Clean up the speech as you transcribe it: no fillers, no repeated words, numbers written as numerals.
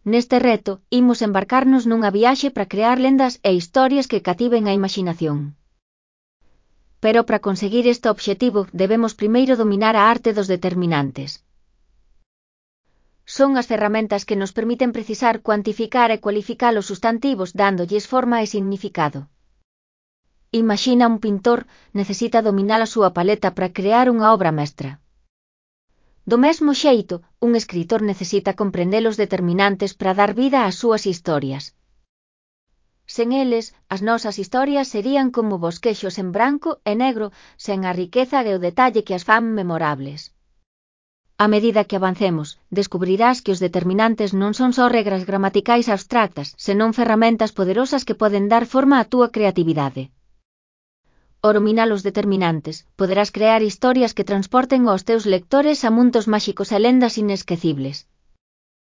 Neste reto, imos embarcarnos nunha viaxe para crear lendas e historias que cativen a imaxinación. Pero para conseguir este obxectivo debemos primeiro dominar a arte dos determinantes. Son as ferramentas que nos permiten precisar, cuantificar e cualificar os substantivos dándolles forma e significado. Imaxina un pintor necesita dominar a súa paleta para crear unha obra mestra. Do mesmo xeito, un escritor necesita comprender os determinantes para dar vida ás súas historias. Sen eles, as nosas historias serían como bosquexos en branco e negro, sen a riqueza e o detalle que as fan memorables. A medida que avancemos, descubrirás que os determinantes non son só regras gramaticais abstractas, senón ferramentas poderosas que poden dar forma á túa creatividade. Ao dominar os determinantes, poderás crear historias que transporten aos teus lectores a mundos máxicos e lendas inesquecibles.